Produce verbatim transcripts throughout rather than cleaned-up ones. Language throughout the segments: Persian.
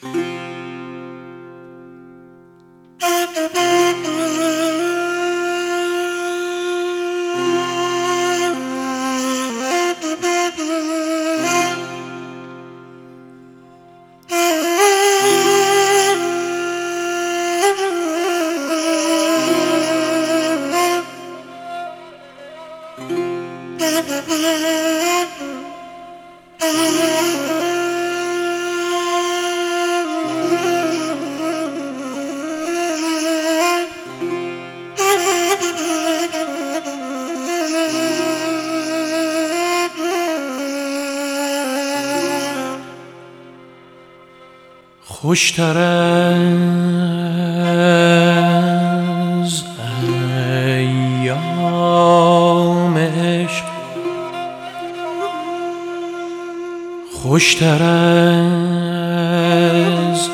خوشتر از ایام عشق، خوشتر از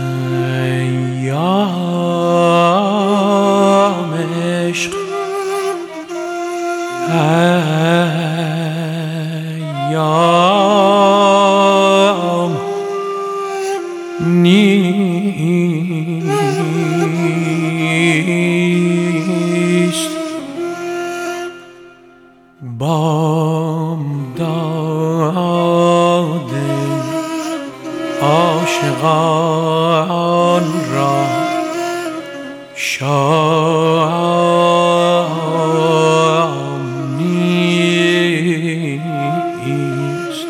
ایام عشق، ایام نیست. بامداد عاشقان را شام نیست.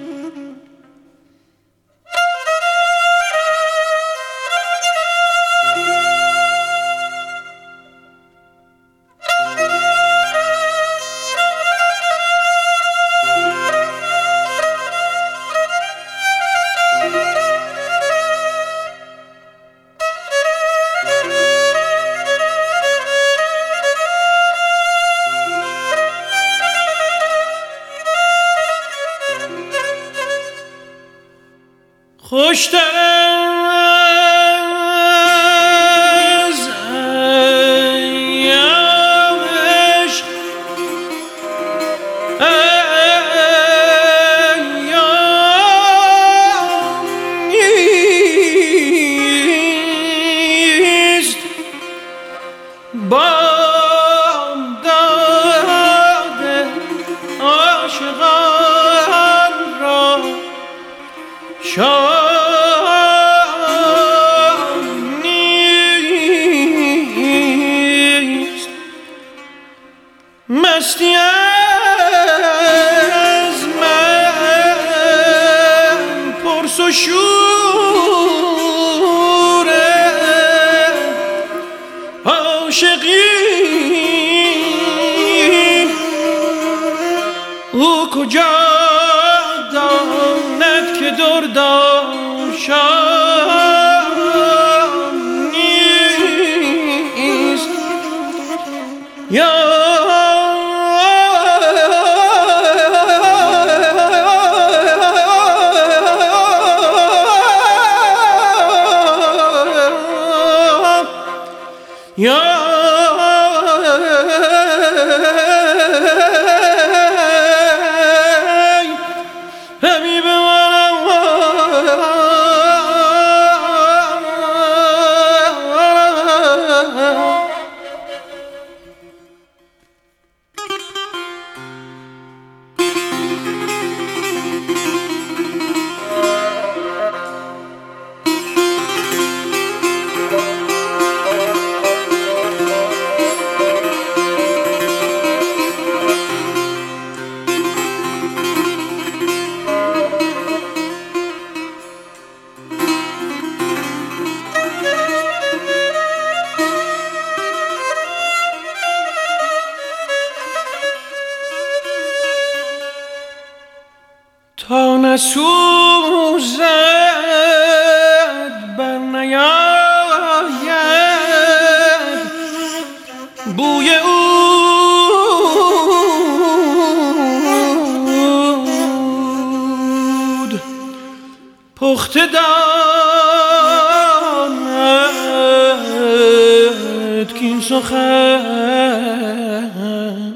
خوشتر از ایام عشق، ایام نیست. بامداد عاشقان را شام مستی از من پرس و شور عاشقی، او کجا داند که درداشام نیست. یا یا حبیب منم تا نسوزد بر نیاید بوی عود، پخته داند کین سخن،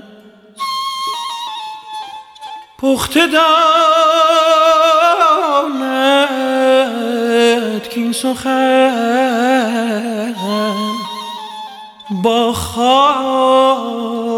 پخته داند بوید کین سخن با خاک